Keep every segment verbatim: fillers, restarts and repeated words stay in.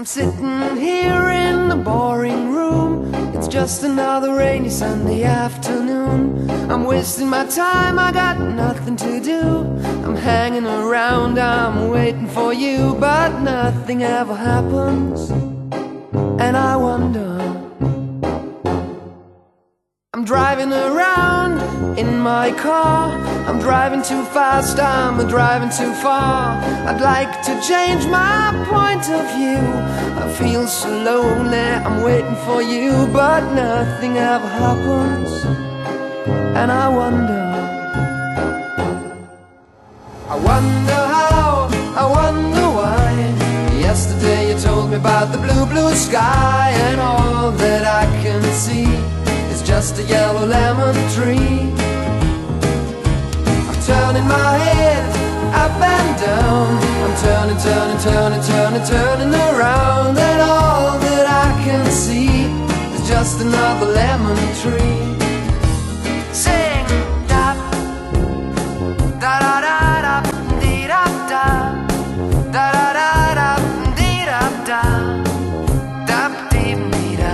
I'm sitting here in the boring room. It's just another rainy Sunday afternoon. I'm wasting my time, I got nothing to do. I'm hanging around, I'm waiting for you, but nothing ever happens. And I wonder, I'm driving around in my car. I'm driving too fast, I'm driving too far. I'd like to change my point of view. I feel so lonely, I'm waiting for you, but nothing ever happens. And I wonder, I wonder how, I wonder why. Yesterday you told me about the blue, blue sky, and all that I can see is just a yellow lemon tree. I'm turning my head up and down. I'm turning, turning, turning, turning, turning around, and all that I can see is just another lemon tree. Sing da da da da da dee da da da da da da dee da da da dee dee da.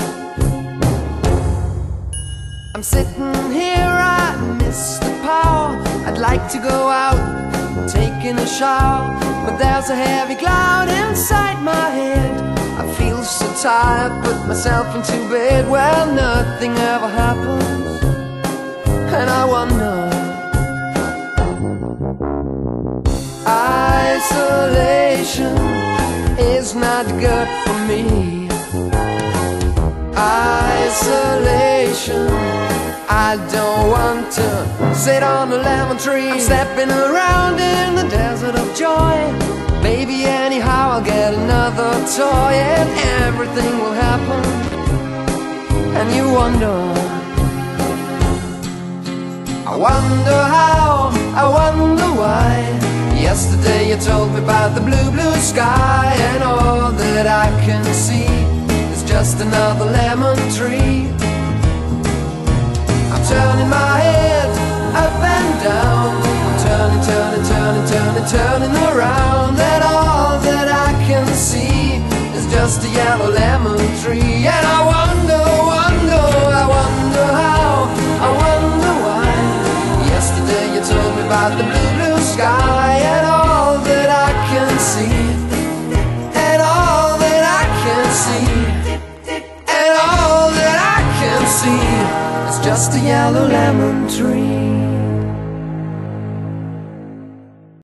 I'm sitting here, I miss the power. I'd like to go out, taking a shower, but there's a heavy cloud inside my head. I feel so tired, put myself into bed. Well, nothing ever happens, and I wonder, isolation is not good for me. Isolation, I don't want to sit on a lemon tree. I'm stepping around in the desert of joy. Maybe anyhow I'll get another toy, and everything will happen. And you wonder, I wonder how, I wonder why. Yesterday you told me about the blue, blue sky, and all that I can see is just another lemon tree. I'm turning my head up and down. I'm turning, turning, turning, turning, turning around, and all that I can see is just a yellow lemon tree. And I wonder, wonder, I wonder how, I wonder why. Yesterday you told me about the blue, blue sky, and all that I can see, and all that I can see, and all that I can see, it's just a yellow lemon tree.